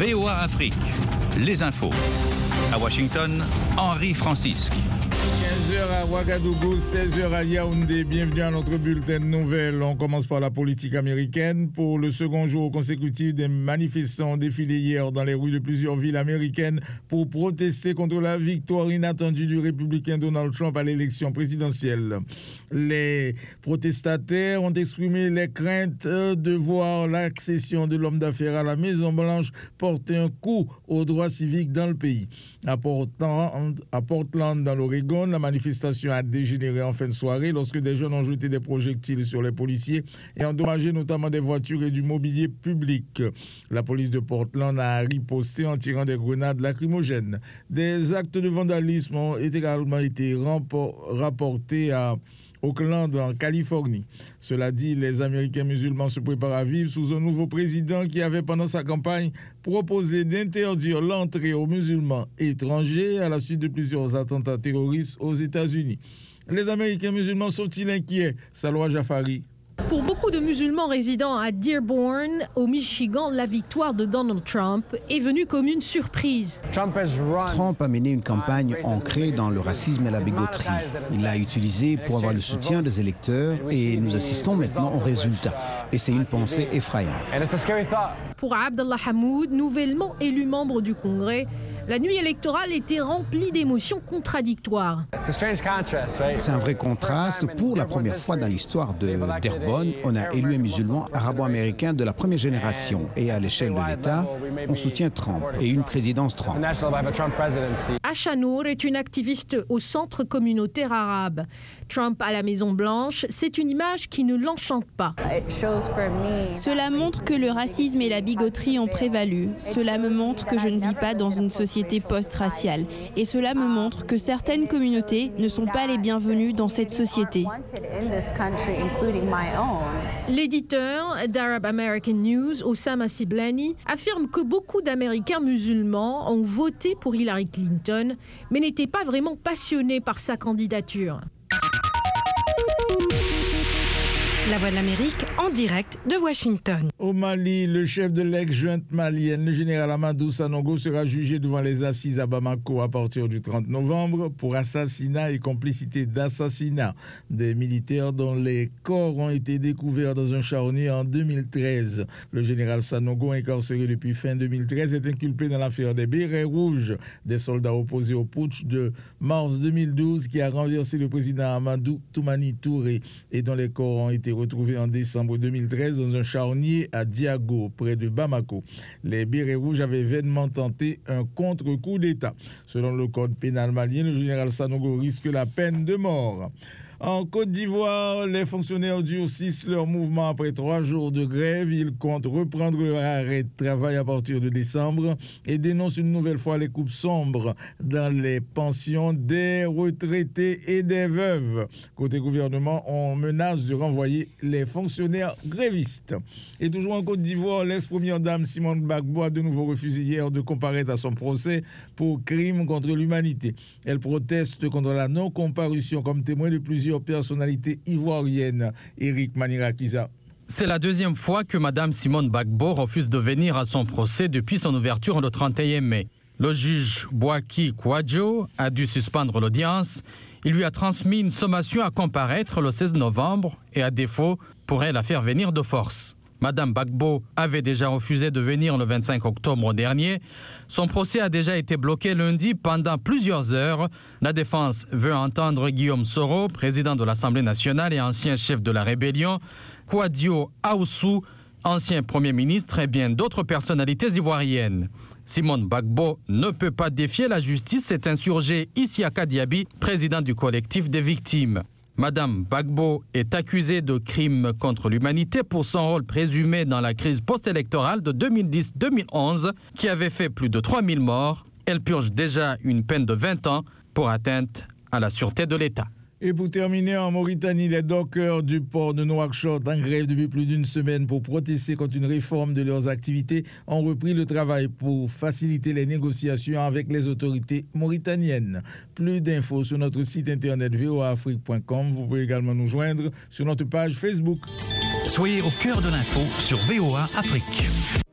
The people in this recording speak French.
VOA Afrique, les infos. À Washington, Henri Francisque. 15h à Ouagadougou, 16h à Yaoundé. Bienvenue à notre bulletin de nouvelles. On commence par la politique américaine. Pour le second jour consécutif, des manifestants ont défilé hier dans les rues de plusieurs villes américaines pour protester contre la victoire inattendue du républicain Donald Trump à l'élection présidentielle. Les protestataires ont exprimé les craintes de voir l'accession de l'homme d'affaires à la Maison-Blanche porter un coup aux droits civiques dans le pays. À Portland, dans l'Oregon, la manifestation a dégénéré en fin de soirée lorsque des jeunes ont jeté des projectiles sur les policiers et endommagé notamment des voitures et du mobilier public. La police de Portland a riposté en tirant des grenades lacrymogènes. Des actes de vandalisme ont également été rapportés à Oakland, en Californie. Cela dit, les Américains musulmans se préparent à vivre sous un nouveau président qui avait, pendant sa campagne, proposé d'interdire l'entrée aux musulmans étrangers à la suite de plusieurs attentats terroristes aux États-Unis. Les Américains musulmans sont-ils inquiets? Salwa Jafari. Pour beaucoup de musulmans résidant à Dearborn, au Michigan, la victoire de Donald Trump est venue comme une surprise. Trump a mené une campagne ancrée dans le racisme et la bigoterie. Il l'a utilisé pour avoir le soutien des électeurs et nous assistons maintenant aux résultats. Et c'est une pensée effrayante. Pour Abdallah Hamoud, nouvellement élu membre du Congrès, la nuit électorale était remplie d'émotions contradictoires. C'est un vrai contraste. Pour la première fois dans l'histoire de Dearborn, on a élu un musulman arabo-américain de la première génération. Et à l'échelle de l'État, on soutient Trump et une présidence Trump. Asha Noor est une activiste au centre communautaire arabe. Trump à la Maison-Blanche, c'est une image qui ne l'enchante pas. Cela montre que le racisme et la bigoterie ont prévalu. Cela me montre que je ne vis pas dans une société post-raciale. Et cela me montre que certaines communautés ne sont pas les bienvenues dans cette société. L'éditeur d'Arab American News, Osama Siblani, affirme que beaucoup d'Américains musulmans ont voté pour Hillary Clinton, mais n'étaient pas vraiment passionnés par sa candidature. La Voix de l'Amérique en direct de Washington. Au Mali, le chef de l'ex-junte malienne, le général Amadou Sanogo, sera jugé devant les assises à Bamako à partir du 30 novembre pour assassinat et complicité d'assassinat des militaires dont les corps ont été découverts dans un charnier en 2013. Le général Sanogo, incarcéré depuis fin 2013, est inculpé dans l'affaire des bérets rouges, des soldats opposés au putsch de mars 2012 qui a renversé le président Amadou Toumani Touré et dont les corps ont été retrouvés en décembre 2013 dans un charnier à Diago, près de Bamako. Les bérets rouges avaient vainement tenté un contre-coup d'État. Selon le code pénal malien, le général Sanogo risque la peine de mort. En Côte d'Ivoire, les fonctionnaires durcissent leur mouvement après 3 jours de grève. Ils comptent reprendre leur arrêt de travail à partir de décembre et dénoncent une nouvelle fois les coupes sombres dans les pensions des retraités et des veuves. Côté gouvernement, on menace de renvoyer les fonctionnaires grévistes. Et toujours en Côte d'Ivoire, l'ex-première dame Simone Gbagbo a de nouveau refusé hier de comparaître à son procès pour crime contre l'humanité. Elle proteste contre la non-comparution comme témoin de plusieurs personnalités ivoiriennes. Éric Manirakiza. C'est la deuxième fois que Mme Simone Gbagbo refuse de venir à son procès depuis son ouverture le 31 mai. Le juge Bouaki Kouadjo a dû suspendre l'audience. Il lui a transmis une sommation à comparaître le 16 novembre et à défaut pourrait la faire venir de force. Mme Gbagbo avait déjà refusé de venir le 25 octobre dernier. Son procès a déjà été bloqué lundi pendant plusieurs heures. La défense veut entendre Guillaume Soro, président de l'Assemblée nationale et ancien chef de la rébellion, Kouadio Aoussou, ancien Premier ministre et bien d'autres personnalités ivoiriennes. Simone Gbagbo ne peut pas défier la justice, s'est insurgé Isiaka Diaby, président du collectif des victimes. Madame Gbagbo est accusée de crimes contre l'humanité pour son rôle présumé dans la crise post-électorale de 2010-2011 qui avait fait plus de 3000 morts. Elle purge déjà une peine de 20 ans pour atteinte à la sûreté de l'État. Et pour terminer, en Mauritanie, les dockers du port de Nouakchott, en grève depuis plus d'une semaine pour protester contre une réforme de leurs activités, ont repris le travail pour faciliter les négociations avec les autorités mauritaniennes. Plus d'infos sur notre site internet voaafrique.com. Vous pouvez également nous joindre sur notre page Facebook. Soyez au cœur de l'info sur VOA Afrique.